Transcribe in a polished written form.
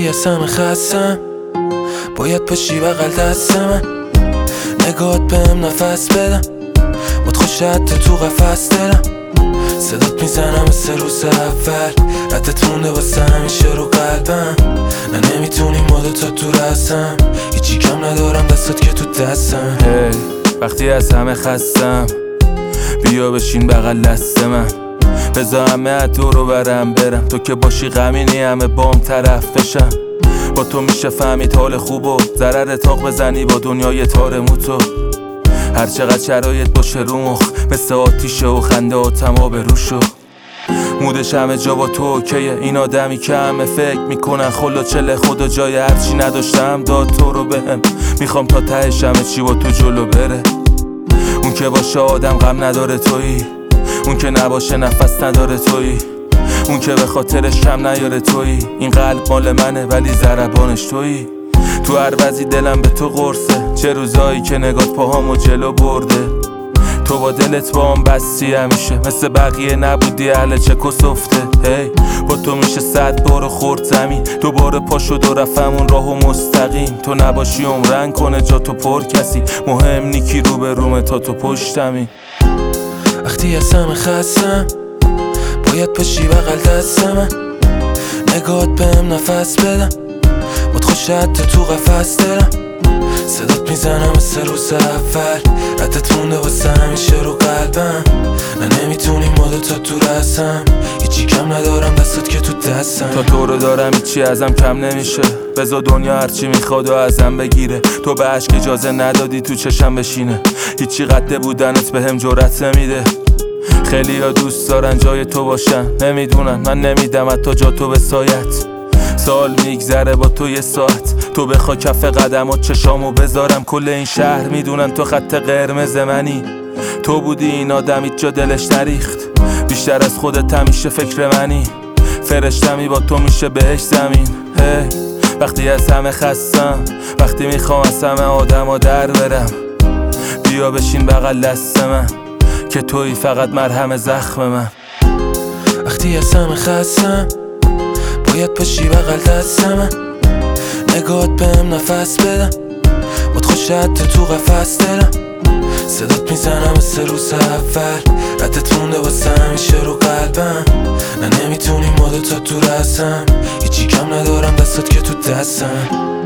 وقتی از همه خستم باید پشی بغل دستم، نگاهت بهم نفس بدم، باد خوشت تو قفس دلم، صدات میزنم مثل روز اول، ردت مونده واسه همیشه رو قلبم، نه نمیتونی ما دوتا دور هستم، هیچی کم ندارم دستات که تو دستم. وقتی از همه خستم بیا بشین بغل دست من، بذار همه دورو برم برم، تو که باشی غمینی همه بام طرف بشم، با تو میشه فهمید حال خوب و ضرر تاق بزنی با دنیای تار موتو، هر چقدر شرایط باشه رو مخ مثل آتیشه و خنده و تمام روشو، مودش همه جا با تو اوکیه، این آدمی که همه فکر میکنن خلا چله خدا جای هرچی نداشتم داد تو رو بهم، میخوام تا تهش همه چی با تو جلو بره، اون که باشه آدم غم نداره تویی، اون که نباشه نفس نداره تویی، اون که به خاطرش کم نیاره تویی، این قلب مال منه ولی ضربانش تویی، تو هر وضعی دلم به تو قرصه، چه روزایی که نگات پاهامو جلو برده، تو با دلت با هم بستی همیشه، مثل بقیه نبودی اهل چک و سفته، با تو میشه 100 بار خورد زمین، دوباره پا شد و رفتمون راهو مستقیم، تو نباشی عمرن کنه جا تو پر کسی، مهم نیکی رو به رومه تا تو پشتمی. وقتی از همه خستم باید پشی بغل دستم، نگاهت بهم نفس بدم، باد خوشت تو قفس دلم، صدات میزنم مثل روز اول، ردت مونده واسه همیشه رو قلبم، نه نمیتونی ما دوتا دور هستم، هیچی کم ندارم دستات که تو دستم، تا تو رو دارم هیچی ازم کم نمیشه، بذار دنیا هرچی میخواد و ازم بگیره، تو به عشق اجازه ندادی تو چشم بشینه، هیچی قد بودنت بهم جرأت نمیده، خیلی ها دوست دارن جای تو باشن، نمیدونن من نمیدم حتی جا تو به سایت، سال میگذره با تو یه ساعت، تو بخوا کف قدمات چشامو بذارم، کل این شهر میدونن تو خط قرمز منی، تو بودی این آدمیت جا دلش نریخت، بیشتر از خودت همیشه فکر منی، فرشتمی با تو میشه بهش زمین. وقتی از همه خستم، وقتی میخوام از همه آدما در برم، بیا بشین بغل دست من که تویی فقط مرهم زخم من. وقتی از همه خستم باید پشی بغل دستم، نگاهت بهم نفس بدم، باد خوشت تو قفس دلم، صدات میزنم مثل روز اول، ردت مونده واسه همیشه رو قلبم، نه نمیتونی ما دوتا دور هستم، هیچی کم ندارم دستات که تو دستم.